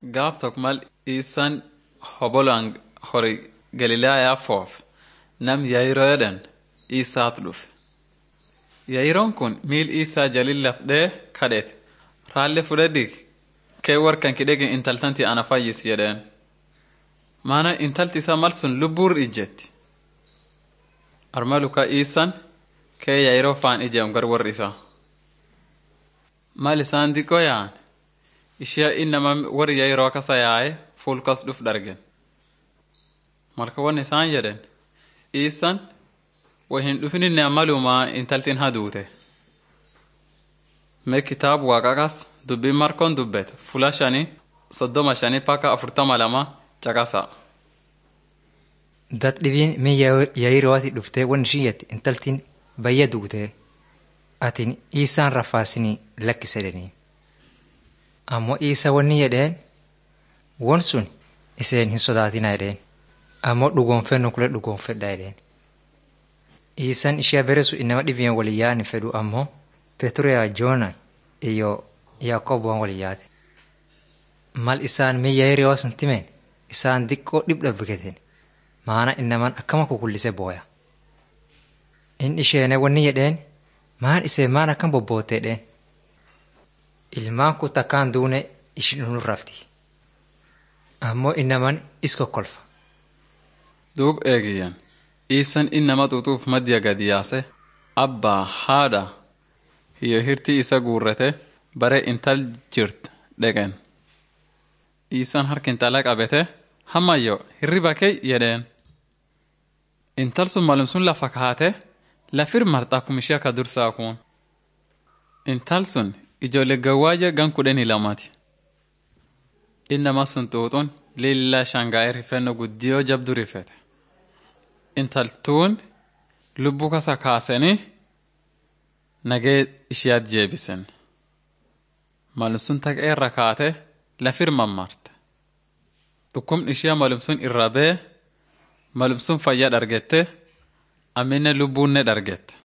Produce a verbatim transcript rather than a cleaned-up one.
gaaf tokko mal isaan hobolaan hori Galiilaayaa foof nam Yaayiroo jedhan isaatu dhufe. Yaayiroon kun miil isaa jalin lafdhee kadhete raalli fudhadhi kee warkan kidhegin intaltanti ana fayyis jedheen. Maana intalti isaa mal sun lubbuur ijjetti. Armaluka isaan kee Yaayiroo faan ijeem gar warri isaa. Mal isaan diqoo yaa'an ishee innama warri Yaayiroo kasa yaa'e fuulkas dhuf dargen. Malka wanni isaan jedhen isaan wahin dhufininne ammalumaa intaltiin haduute. Mee kitaab waaqaqas dubbii markoon dubbete fula shanii soddoma shanii paka afurtama lama caqasa. Dat dhibiin mee Yaayirooti dhuftee wanni isheen jette intaltiin bayya duute atin isaan rafaasinii lakkise jedhanii. Ammoo isa wanni jedheen won sun iseen hin sodaatinaa jedheen. Ammoo dhugoonfennu kule dhugoonfedhaa jedheen. Isaan ishee beresu inama dhibeen walii yaa'an fedhu ammoo Peturiyaa Joona iyo Yaaqooboon walii yaate. Mal isaan mee Yaayiroo sun timeen isaan diqqoo dhibdha biketeen maana innaman akkama kukullise booya. In isheene wanni jedheen maan isee maan akkam bobboote jedheen. Ilmaan kun takkaan duune ishin nu rafti. Ammoo innaman is kokkolfa. Duub eegiyyan isaan innama xuuxuuf maddiya gadi yaase abbaa haadha hiyyo hirtii isa guurrate bare intal jirt dhaqen. Isaan harka intala qabete hammayyo hirriba kee jedheen. Intal sun malum sun lafa kaate lafir marxaa kumishee akka dursaa kun. Intal sun ijoollee gawwaaja gan kudhanii lamaati. Innama sun xuuxuun lillaa shangaa'ee rifeenno guddiyoo jabdu rifete. Intaltuun lubbuu kasa kaasanii nagee ishiyaat jeebisen. Malum sun taqee irra kaate lafir mammarte. Dhukkubni ishiyaa malum sun irra bee malum sun fayyaa dhargette amminne lubbuunne dhargette.